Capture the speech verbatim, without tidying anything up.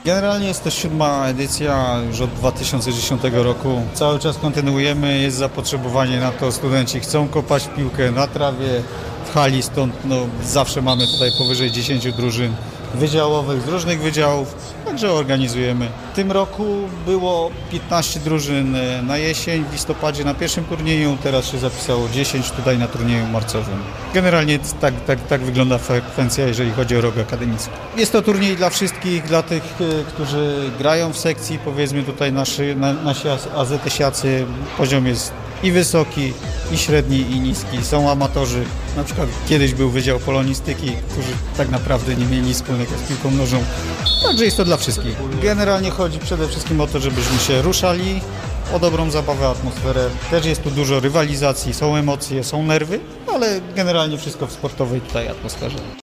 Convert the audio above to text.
Generalnie jest to siódma edycja, już od dwa tysiące dziesiątego roku. Cały czas kontynuujemy, jest zapotrzebowanie na to, studenci chcą kopać piłkę na trawie, w hali, stąd no, zawsze mamy tutaj powyżej dziesięciu drużyn wydziałowych z różnych wydziałów, także organizujemy. W tym roku było piętnaście drużyn na jesień, w listopadzie na pierwszym turnieju, teraz się zapisało dziesięć tutaj na turnieju marcowym. Generalnie tak, tak, tak wygląda frekwencja, jeżeli chodzi o rok akademicki. Jest to turniej dla wszystkich, dla tych, którzy grają w sekcji, powiedzmy tutaj nasi, nasi azetesiacy, poziom jest i wysoki, i średni, i niski. Są amatorzy, na przykład kiedyś był Wydział Polonistyki, którzy tak naprawdę nie mieli nic wspólnego z piłką nożną. Także jest to dla wszystkich. Generalnie chodzi przede wszystkim o to, żebyśmy się ruszali, o dobrą zabawę, atmosferę. Też jest tu dużo rywalizacji, są emocje, są nerwy, ale generalnie wszystko w sportowej tutaj atmosferze.